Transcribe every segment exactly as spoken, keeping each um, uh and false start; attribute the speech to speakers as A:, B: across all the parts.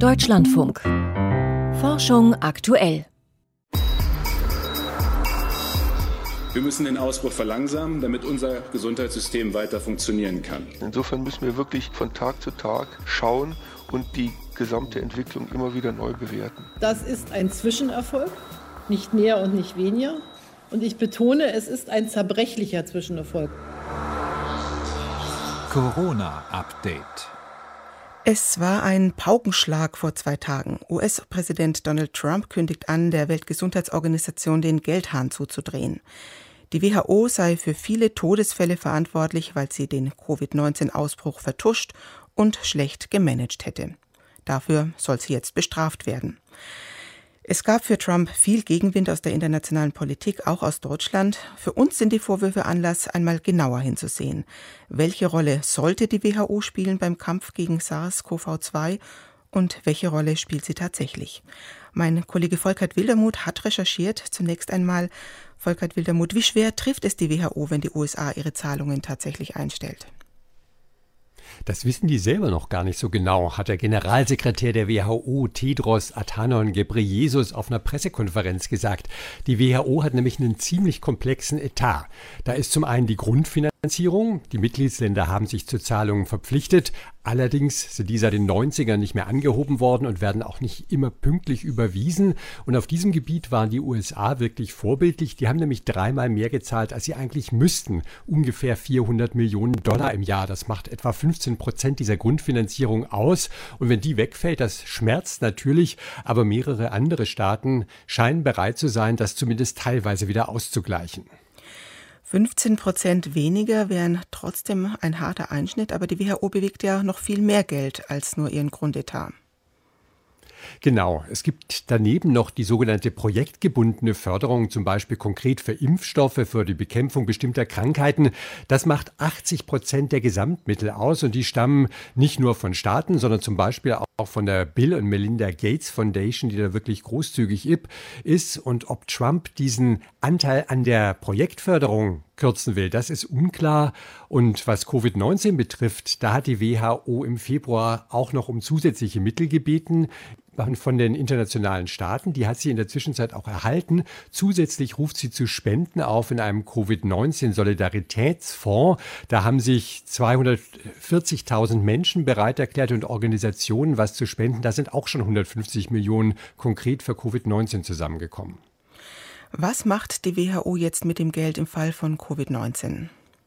A: Deutschlandfunk. Forschung aktuell.
B: Wir müssen den Ausbruch verlangsamen, damit unser Gesundheitssystem weiter funktionieren kann.
C: Insofern müssen wir wirklich von Tag zu Tag schauen und die gesamte Entwicklung immer wieder neu bewerten.
D: Das ist ein Zwischenerfolg, nicht mehr und nicht weniger. Und ich betone, es ist ein zerbrechlicher Zwischenerfolg.
E: Corona-Update.
F: Es war ein Paukenschlag vor zwei Tagen. U S-Präsident Donald Trump kündigt an, der Weltgesundheitsorganisation den Geldhahn zuzudrehen. Die W H O sei für viele Todesfälle verantwortlich, weil sie den Covid neunzehn Ausbruch vertuscht und schlecht gemanagt hätte. Dafür soll sie jetzt bestraft werden. Es gab für Trump viel Gegenwind aus der internationalen Politik, auch aus Deutschland. Für uns sind die Vorwürfe Anlass, einmal genauer hinzusehen. Welche Rolle sollte die W H O spielen beim Kampf gegen SARS-C o V zwei und welche Rolle spielt sie tatsächlich? Mein Kollege Volkert Wildermuth hat recherchiert. Zunächst einmal, Volkert Wildermuth, wie schwer trifft es die W H O, wenn die U S A ihre Zahlungen tatsächlich einstellt?
G: Das wissen die selber noch gar nicht so genau, hat der Generalsekretär der W H O, Tedros Adhanom Ghebreyesus, auf einer Pressekonferenz gesagt. Die W H O hat nämlich einen ziemlich komplexen Etat. Da ist zum einen die Grundfinanzierung. Die Mitgliedsländer haben sich zu Zahlungen verpflichtet. Allerdings sind die seit den neunzigern nicht mehr angehoben worden und werden auch nicht immer pünktlich überwiesen. Und auf diesem Gebiet waren die U S A wirklich vorbildlich. Die haben nämlich dreimal mehr gezahlt, als sie eigentlich müssten. Ungefähr vierhundert Millionen Dollar im Jahr. Das macht etwa fünfzehn Prozent dieser Grundfinanzierung aus. Und wenn die wegfällt, das schmerzt natürlich. Aber mehrere andere Staaten scheinen bereit zu sein, das zumindest teilweise wieder auszugleichen.
F: fünfzehn Prozent weniger wären trotzdem ein harter Einschnitt, aber die W H O bewegt ja noch viel mehr Geld als nur ihren Grundetat.
G: Genau, es gibt daneben noch die sogenannte projektgebundene Förderung, zum Beispiel konkret für Impfstoffe, für die Bekämpfung bestimmter Krankheiten. Das macht achtzig Prozent der Gesamtmittel aus und die stammen nicht nur von Staaten, sondern zum Beispiel auch von der Bill und Melinda Gates Foundation, die da wirklich großzügig ist. Und ob Trump diesen Anteil an der Projektförderung kürzen will, das ist unklar. Und was Covid neunzehn betrifft, da hat die W H O im Februar auch noch um zusätzliche Mittel gebeten von den internationalen Staaten. Die hat sie in der Zwischenzeit auch erhalten. Zusätzlich ruft sie zu Spenden auf in einem Covid neunzehn Solidaritätsfonds. Da haben sich zweihundertvierzigtausend Menschen bereit erklärt und Organisationen, was zu spenden. Da sind auch schon hundertfünfzig Millionen konkret für Covid neunzehn zusammengekommen.
F: Was macht die W H O jetzt mit dem Geld im Fall von Covid neunzehn?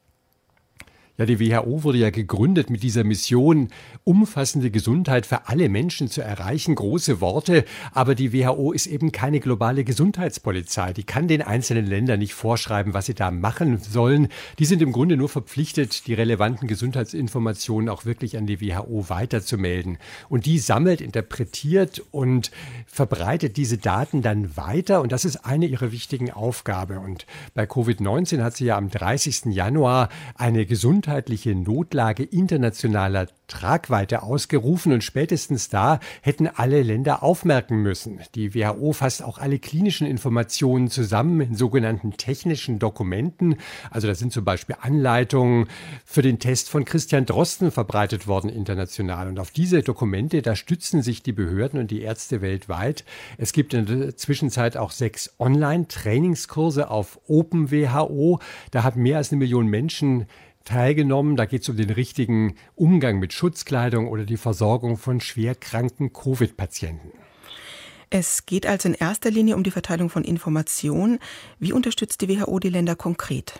G: Ja, die W H O wurde ja gegründet mit dieser Mission, umfassende Gesundheit für alle Menschen zu erreichen. Große Worte, aber die W H O ist eben keine globale Gesundheitspolizei. Die kann den einzelnen Ländern nicht vorschreiben, was sie da machen sollen. Die sind im Grunde nur verpflichtet, die relevanten Gesundheitsinformationen auch wirklich an die W H O weiterzumelden. Und die sammelt, interpretiert und verbreitet diese Daten dann weiter. Und das ist eine ihrer wichtigen Aufgaben. Und bei Covid neunzehn hat sie ja am dreißigsten Januar eine Gesundheits gesundheitliche Notlage internationaler Tragweite ausgerufen und spätestens da hätten alle Länder aufmerken müssen. Die W H O fasst auch alle klinischen Informationen zusammen in sogenannten technischen Dokumenten. Also da sind zum Beispiel Anleitungen für den Test von Christian Drosten verbreitet worden international. Und auf diese Dokumente, da stützen sich die Behörden und die Ärzte weltweit. Es gibt in der Zwischenzeit auch sechs Online-Trainingskurse auf Open W H O. Da hat mehr als eine Million Menschen teilgenommen. Da geht es um den richtigen Umgang mit Schutzkleidung oder die Versorgung von schwerkranken Covid-Patienten.
F: Es geht also in erster Linie um die Verteilung von Informationen. Wie unterstützt die W H O die Länder konkret?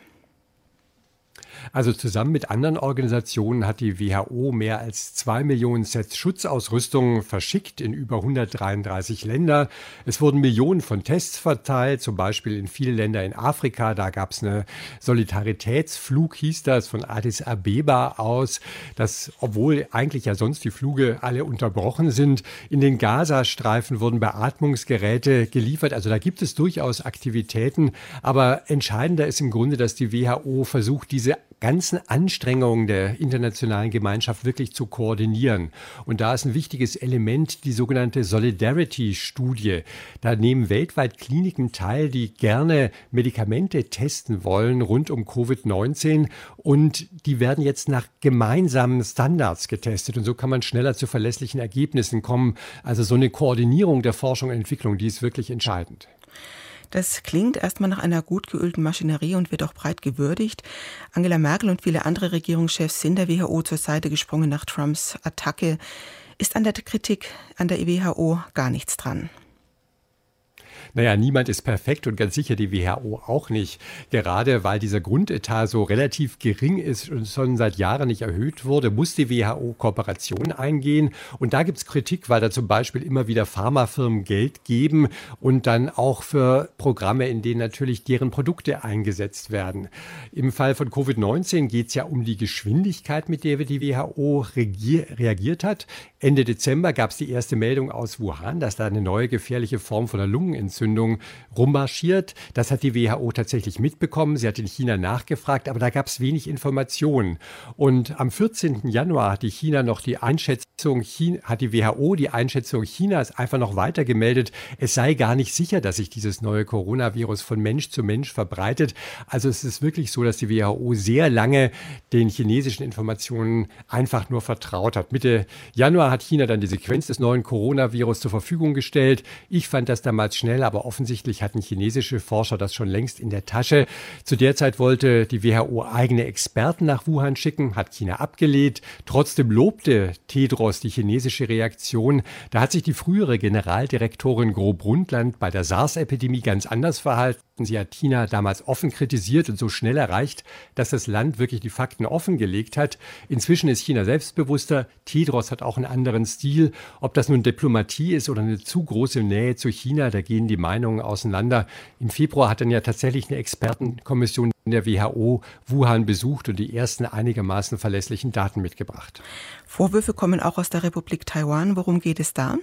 G: Also zusammen mit anderen Organisationen hat die W H O mehr als zwei Millionen Sets Schutzausrüstung verschickt in über hundertdreiunddreißig Länder. Es wurden Millionen von Tests verteilt, zum Beispiel in viele Länder in Afrika. Da gab es eine Solidaritätsflug, hieß das, von Addis Abeba aus, das, obwohl eigentlich ja sonst die Flüge alle unterbrochen sind. In den Gazastreifen wurden Beatmungsgeräte geliefert. Also da gibt es durchaus Aktivitäten. Aber entscheidender ist im Grunde, dass die W H O versucht, diese ganzen Anstrengungen der internationalen Gemeinschaft wirklich zu koordinieren. Und da ist ein wichtiges Element die sogenannte Solidarity-Studie. Da nehmen weltweit Kliniken teil, die gerne Medikamente testen wollen rund um Covid neunzehn. Und die werden jetzt nach gemeinsamen Standards getestet. Und so kann man schneller zu verlässlichen Ergebnissen kommen. Also so eine Koordinierung der Forschung und Entwicklung, die ist wirklich entscheidend.
F: Das klingt erstmal nach einer gut geölten Maschinerie und wird auch breit gewürdigt. Angela Merkel und viele andere Regierungschefs sind der W H O zur Seite gesprungen nach Trumps Attacke. Ist an der Kritik an der W H O gar nichts dran?
G: Naja, niemand ist perfekt und ganz sicher die W H O auch nicht. Gerade weil dieser Grundetat so relativ gering ist und schon seit Jahren nicht erhöht wurde, muss die W H O Kooperation eingehen. Und da gibt es Kritik, weil da zum Beispiel immer wieder Pharmafirmen Geld geben und dann auch für Programme, in denen natürlich deren Produkte eingesetzt werden. Im Fall von Covid neunzehn geht es ja um die Geschwindigkeit, mit der die W H O regier- reagiert hat. Ende Dezember gab es die erste Meldung aus Wuhan, dass da eine neue gefährliche Form von der Lungenentzündung rummarschiert. Das hat die W H O tatsächlich mitbekommen. Sie hat in China nachgefragt, aber da gab es wenig Informationen. Und am vierzehnten Januar hat die China noch die Einschätzung, China, hat die W H O die Einschätzung Chinas einfach noch weiter gemeldet. Es sei gar nicht sicher, dass sich dieses neue Coronavirus von Mensch zu Mensch verbreitet. Also es ist wirklich so, dass die W H O sehr lange den chinesischen Informationen einfach nur vertraut hat. Mitte Januar hat China dann die Sequenz des neuen Coronavirus zur Verfügung gestellt. Ich fand das damals schnell, aber offensichtlich hatten chinesische Forscher das schon längst in der Tasche. Zu der Zeit wollte die W H O eigene Experten nach Wuhan schicken, hat China abgelehnt. Trotzdem lobte Tedros die chinesische Reaktion. Da hat sich die frühere Generaldirektorin Gro-Brundtland bei der SARS-Epidemie ganz anders verhalten. Sie hat China damals offen kritisiert und so schnell erreicht, dass das Land wirklich die Fakten offengelegt hat. Inzwischen ist China selbstbewusster. Tedros hat auch einen anderen Stil. Ob das nun Diplomatie ist oder eine zu große Nähe zu China, da gehen die Meinungen auseinander. Im Februar hat dann ja tatsächlich eine Expertenkommission in der W H O Wuhan besucht und die ersten einigermaßen verlässlichen Daten mitgebracht.
F: Vorwürfe kommen auch aus der Republik Taiwan. Worum geht es da?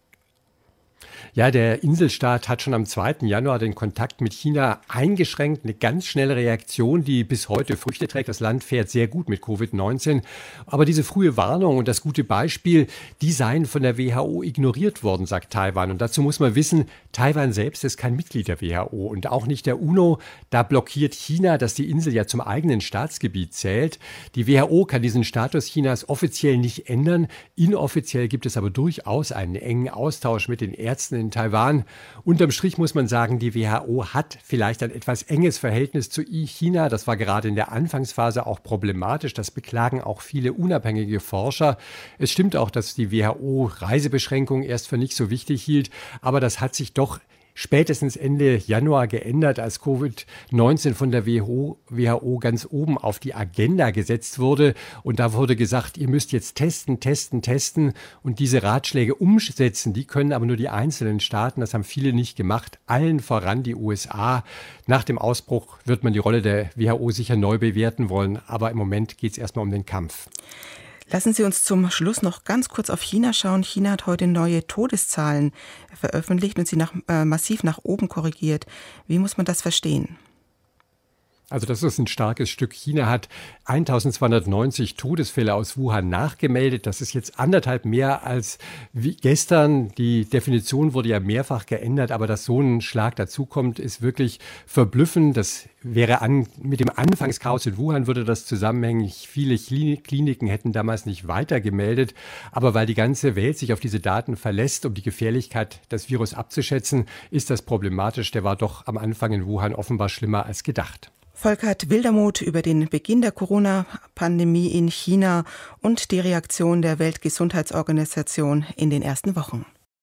G: Ja, der Inselstaat hat schon am zweiten Januar den Kontakt mit China eingeschränkt. Eine ganz schnelle Reaktion, die bis heute Früchte trägt. Das Land fährt sehr gut mit Covid neunzehn. Aber diese frühe Warnung und das gute Beispiel, die seien von der W H O ignoriert worden, sagt Taiwan. Und dazu muss man wissen, Taiwan selbst ist kein Mitglied der W H O und auch nicht der UNO. Da blockiert China, dass die Insel ja zum eigenen Staatsgebiet zählt. Die W H O kann diesen Status Chinas offiziell nicht ändern. Inoffiziell gibt es aber durchaus einen engen Austausch mit den Ärzten in Taiwan. Unterm Strich muss man sagen, die W H O hat vielleicht ein etwas enges Verhältnis zu China. Das war gerade in der Anfangsphase auch problematisch. Das beklagen auch viele unabhängige Forscher. Es stimmt auch, dass die W H O Reisebeschränkungen erst für nicht so wichtig hielt. Aber das hat sich doch spätestens Ende Januar geändert, als Covid neunzehn von der W H O ganz oben auf die Agenda gesetzt wurde. Und da wurde gesagt, ihr müsst jetzt testen, testen, testen und diese Ratschläge umsetzen. Die können aber nur die einzelnen Staaten. Das haben viele nicht gemacht. Allen voran die U S A. Nach dem Ausbruch wird man die Rolle der W H O sicher neu bewerten wollen. Aber im Moment geht es erstmal um den Kampf.
F: Lassen Sie uns zum Schluss noch ganz kurz auf China schauen. China hat heute neue Todeszahlen veröffentlicht und sie nach, äh, massiv nach oben korrigiert. Wie muss man das verstehen?
G: Also das ist ein starkes Stück. China hat eintausendzweihundertneunzig Todesfälle aus Wuhan nachgemeldet. Das ist jetzt anderthalb mehr als wie gestern. Die Definition wurde ja mehrfach geändert, aber dass so ein Schlag dazukommt, ist wirklich verblüffend. Das wäre an, mit dem Anfangschaos in Wuhan würde das zusammenhängen. Viele Kliniken hätten damals nicht weiter gemeldet. Aber weil die ganze Welt sich auf diese Daten verlässt, um die Gefährlichkeit des Virus abzuschätzen, ist das problematisch. Der war doch am Anfang in Wuhan offenbar schlimmer als gedacht.
F: Volkert Wildermuth über den Beginn der Corona-Pandemie in China und die Reaktion der Weltgesundheitsorganisation in den ersten Wochen.